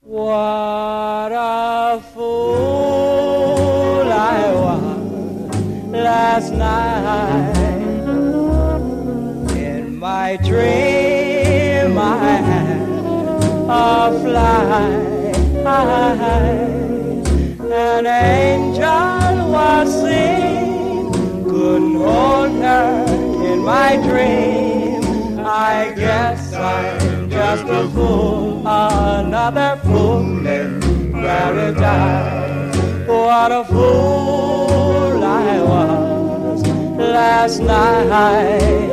What a fool I was last night. In my dream I had a flight. An angel was seen, couldn't hold her in my dream. I guess I'm just a fool, another fool in paradise. What a fool I was last night.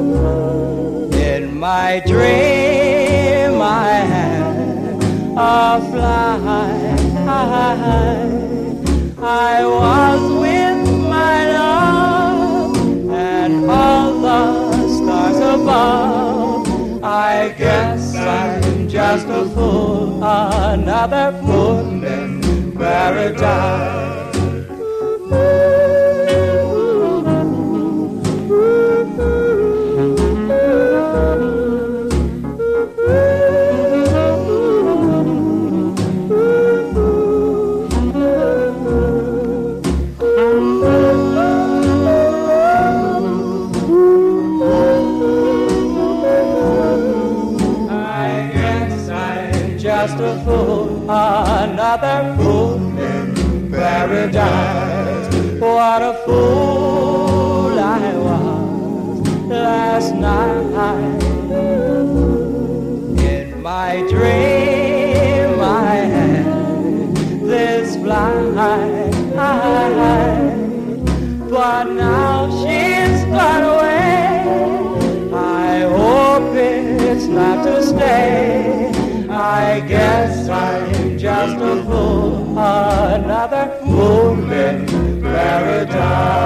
In my dream I had a flight. I was with my love and all the stars above. I guess I'm just a fool, another fool in paradise. Just a fool, another fool in paradise. What a fool I was last night. In my dream I had this flight, but now she's gone away. I hope it's not to stay. I guess I'm just a fool, another fool in paradise.